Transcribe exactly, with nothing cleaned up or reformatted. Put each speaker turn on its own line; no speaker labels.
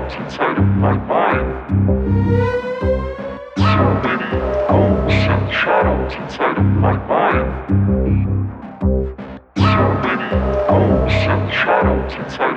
shadows inside of my mind. So many ghosts and shadows inside of my mind. So many ghosts and shadows inside